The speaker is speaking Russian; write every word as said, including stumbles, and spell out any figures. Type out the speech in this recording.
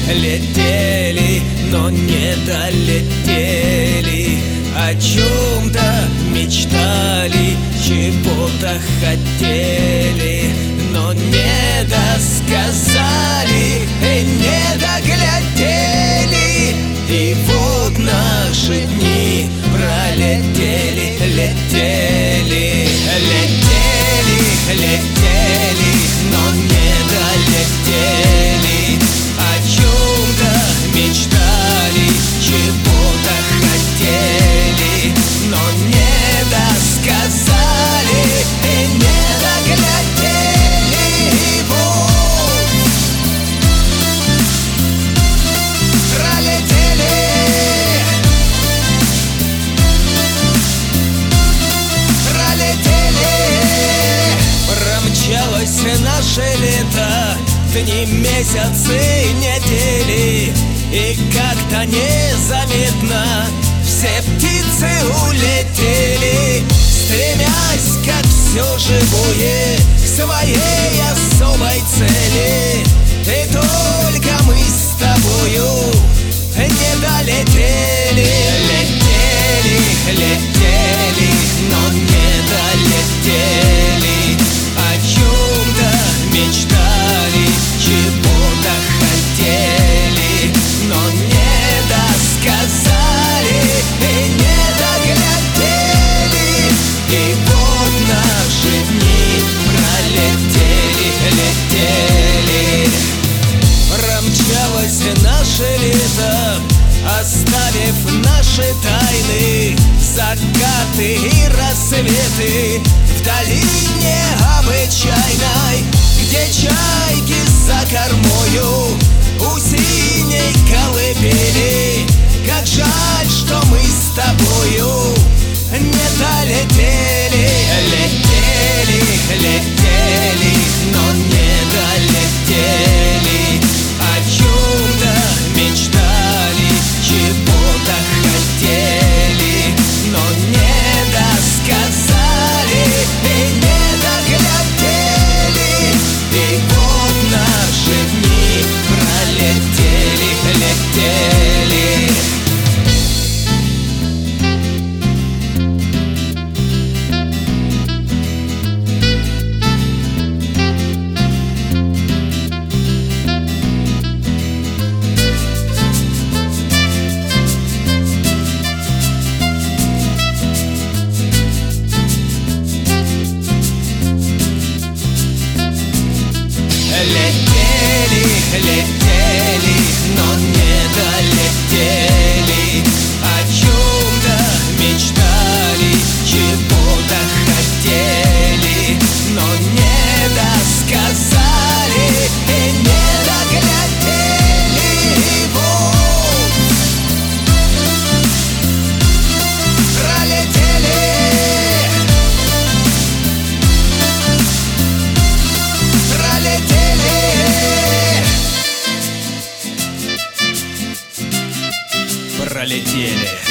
летели, но не долетели. О чем-то мечтали, чего-то хотели, но не досказали и не доглядели. И вот наши дни пролетели, летели, летели, летели, но не долетели. О чем-то мечтали, чего-то хотели, но не досказали и не доглядели. И вот пролетели, пролетели. Промчалось наше лето, дни, месяцы, недели, и как-то незаметно все птицы улетели, стремясь, как все живое, к своей особой цели. И только мы с тобою не долетели, летели, летели, но не долетели. О чем-то мечтали, чего-то хотели, но не досказали и не доглядели. И вот наши дни пролетели, летели. Промчалось наше лето, оставив наши тайны, закаты и рассветы в долине обычайной, где чайки за кормою у синей колыбели. Как жаль, что мы с тобою не долетели, летели, летели, но не долетели. О чем-то мечтали, чего-то хотели, но не досказали и не доглядели. И вот наши дни пролетели, летели. Летели, летели, но не долетели. О чем-то мечтали, чего-то хотели, но не досказали и не доглядели. И вот пролетели, пролетели, пролетели.